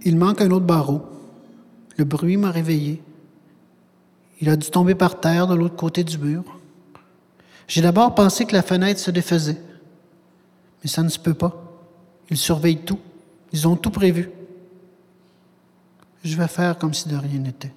Il manque un autre barreau. Le bruit m'a réveillé. Il a dû tomber par terre de l'autre côté du mur. J'ai d'abord pensé que la fenêtre se défaisait. Mais ça ne se peut pas. Ils surveillent tout. Ils ont tout prévu. Je vais faire comme si de rien n'était.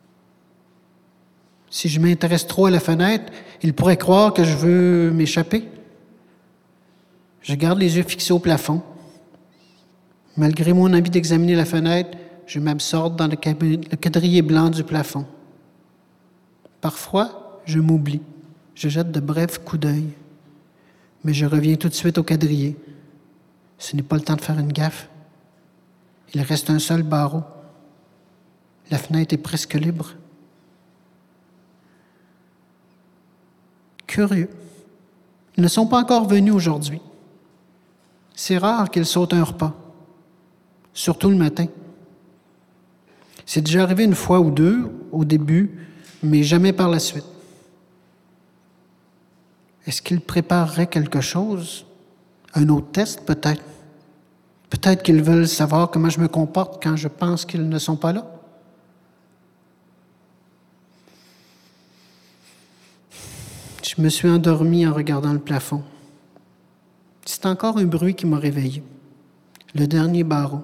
Si je m'intéresse trop à la fenêtre, ils pourraient croire que je veux m'échapper. Je garde les yeux fixés au plafond. Malgré mon envie d'examiner la fenêtre, je m'absorbe dans le quadrillé blanc du plafond. Parfois, je m'oublie. Je jette de brefs coups d'œil. Mais je reviens tout de suite au quadrillé. Ce n'est pas le temps de faire une gaffe. Il reste un seul barreau. La fenêtre est presque libre. Curieux. Ils ne sont pas encore venus aujourd'hui. C'est rare qu'ils sautent un repas, surtout le matin. C'est déjà arrivé une fois ou deux au début, mais jamais par la suite. Est-ce qu'ils prépareraient quelque chose? Un autre test, peut-être? Peut-être qu'ils veulent savoir comment je me comporte quand je pense qu'ils ne sont pas là? Je me suis endormi en regardant le plafond. C'est encore un bruit qui m'a réveillé. Le dernier barreau.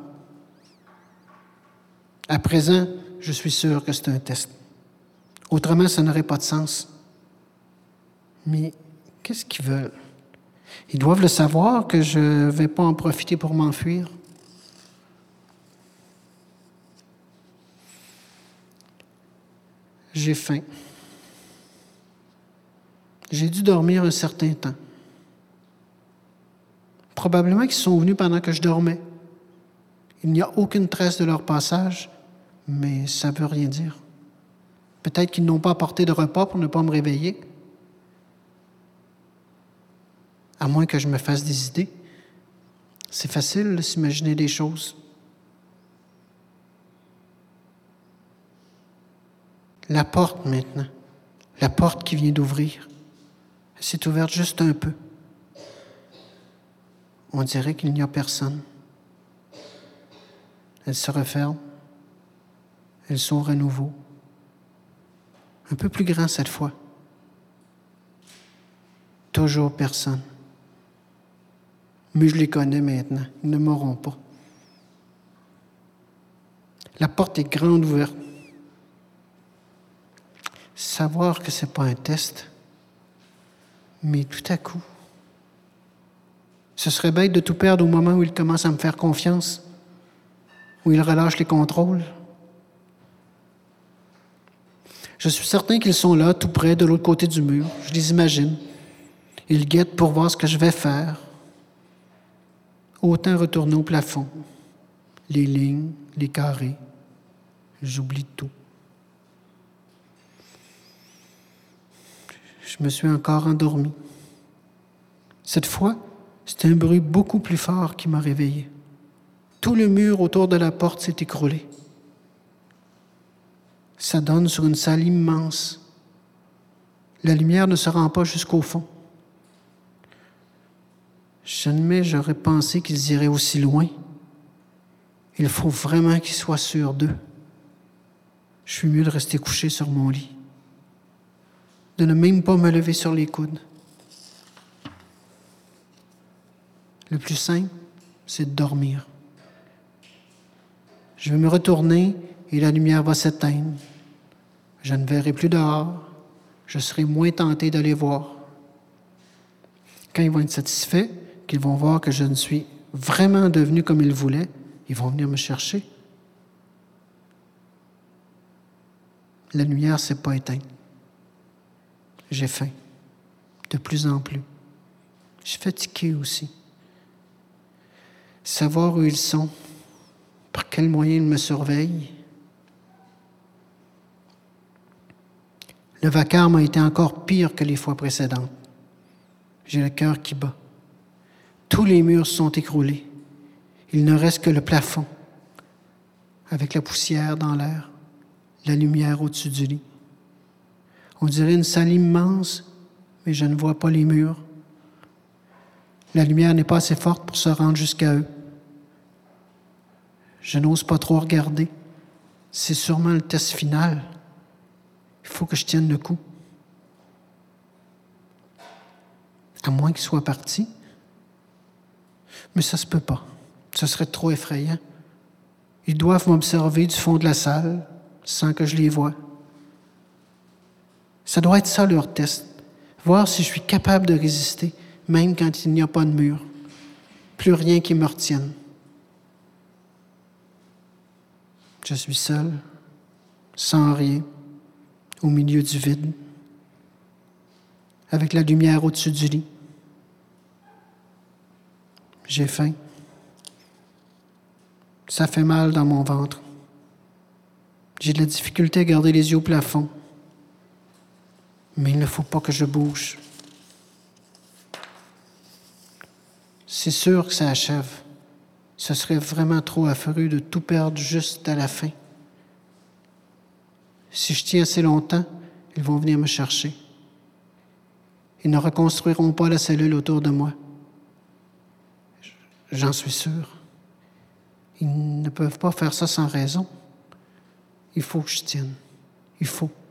À présent, je suis sûr que c'est un test. Autrement, ça n'aurait pas de sens. Mais qu'est-ce qu'ils veulent? Ils doivent le savoir que je ne vais pas en profiter pour m'enfuir. J'ai faim. J'ai dû dormir un certain temps. Probablement qu'ils sont venus pendant que je dormais. Il n'y a aucune trace de leur passage, mais ça ne veut rien dire. Peut-être qu'ils n'ont pas apporté de repas pour ne pas me réveiller. À moins que je me fasse des idées. C'est facile de s'imaginer des choses. La porte maintenant. La porte qui vient d'ouvrir. Elle s'est ouverte juste un peu. On dirait qu'il n'y a personne. Elle se referme. Elle s'ouvre à nouveau. Un peu plus grand cette fois. Toujours personne. Mais je les connais maintenant. Ils ne m'auront pas. La porte est grande ouverte. Savoir que ce n'est pas un test. Mais tout à coup, ce serait bête de tout perdre au moment où il commence à me faire confiance, où il relâche les contrôles. Je suis certain qu'ils sont là, tout près, de l'autre côté du mur. Je les imagine. Ils guettent pour voir ce que je vais faire. Autant retourner au plafond. Les lignes, les carrés. J'oublie tout. Je me suis encore endormi. Cette fois, c'était un bruit beaucoup plus fort qui m'a réveillé. Tout le mur autour de la porte s'est écroulé. Ça donne sur une salle immense. La lumière ne se rend pas jusqu'au fond. Jamais j'aurais pensé qu'ils iraient aussi loin. Il faut vraiment qu'ils soient sûrs d'eux. Je suis mieux de rester couché sur mon lit. De ne même pas me lever sur les coudes. Le plus simple, c'est de dormir. Je vais me retourner et la lumière va s'éteindre. Je ne verrai plus dehors. Je serai moins tenté d'aller voir. Quand ils vont être satisfaits, qu'ils vont voir que je ne suis vraiment devenu comme ils voulaient, ils vont venir me chercher. La lumière ne s'est pas éteinte. J'ai faim, de plus en plus. Je suis fatigué aussi. Savoir où ils sont, par quels moyens ils me surveillent. Le vacarme a été encore pire que les fois précédentes. J'ai le cœur qui bat. Tous les murs sont écroulés. Il ne reste que le plafond, avec la poussière dans l'air, la lumière au-dessus du lit. On dirait une salle immense, mais je ne vois pas les murs. La lumière n'est pas assez forte pour se rendre jusqu'à eux. Je n'ose pas trop regarder. C'est sûrement le test final. Il faut que je tienne le coup. À moins qu'il soit parti. Mais ça se peut pas. Ce serait trop effrayant. Ils doivent m'observer du fond de la salle, sans que je les voie. Ça doit être ça leur test. Voir si je suis capable de résister, même quand il n'y a pas de mur. Plus rien qui me retienne. Je suis seul, sans rien, au milieu du vide, avec la lumière au-dessus du lit. J'ai faim. Ça fait mal dans mon ventre. J'ai de la difficulté à garder les yeux au plafond. Mais il ne faut pas que je bouge. C'est sûr que ça achève. Ce serait vraiment trop affreux de tout perdre juste à la fin. Si je tiens assez longtemps, ils vont venir me chercher. Ils ne reconstruiront pas la cellule autour de moi. J'en suis sûr. Ils ne peuvent pas faire ça sans raison. Il faut que je tienne. Il faut.